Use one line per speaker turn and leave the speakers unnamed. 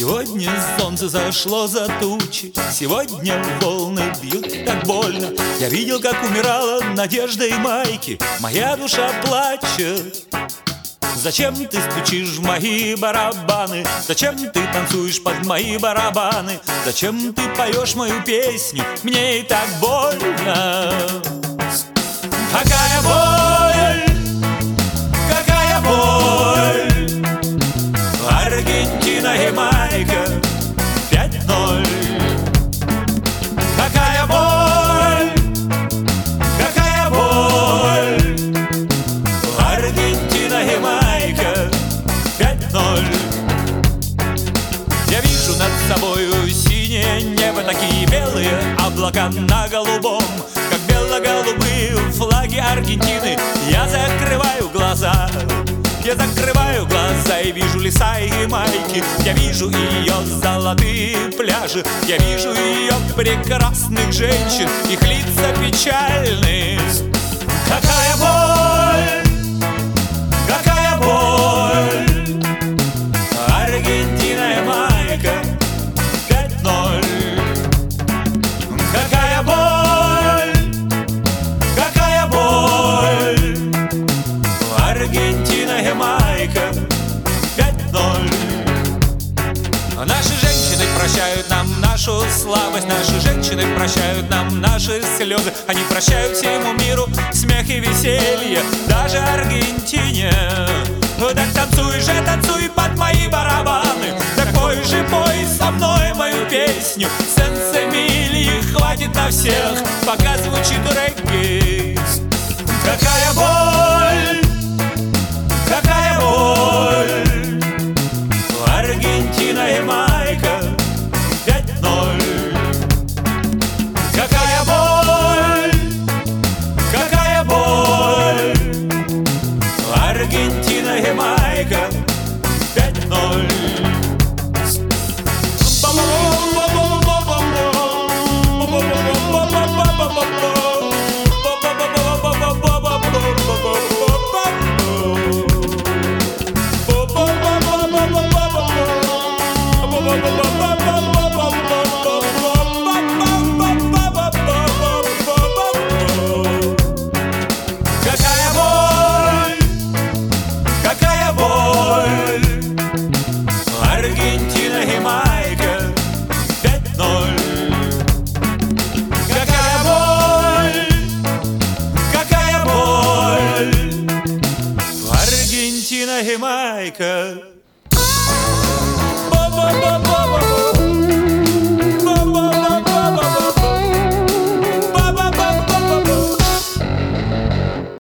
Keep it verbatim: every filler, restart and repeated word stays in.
Сегодня солнце зашло за тучи, сегодня волны бьют так больно. Я видел, как умирала надежда и майки, моя душа плачет. Зачем ты стучишь в мои барабаны? Зачем ты танцуешь под мои барабаны? Зачем ты поешь мою песню? Мне и так больно. Какая боль, какая боль. Аргентина, Ямайка, пять ноль. Какая боль, какая боль. Аргентина, Ямайка, пять ноль. Я вижу над собою синее небо, такие белые облака на голубом, как бело-голубые флаги Аргентины. Я закрываю глаза, я закрываю глаза и вижу леса и Ямайки. Я вижу ее золотые пляжи, я вижу ее прекрасных женщин, их лица печальные. Какая боль, какая боль. Аргентина, Ямайка, пять ноль. Какая боль, какая боль. Аргентина, Ямайка, пять ноль. Наши женщины прощают нам нашу слабость, наши женщины прощают нам наши слезы. Они прощают всему миру смех и веселье, даже Аргентине. Так танцуй же, танцуй под мои барабаны, так пой же, пой со мной мою песню. Сенс-Эмилии хватит на всех, пока звучит регги. Какая боль, какая боль. Аргентина, Ямайка, пять ноль. Какая боль, какая боль. Аргентина, Ямайка, пять ноль. Ямайка.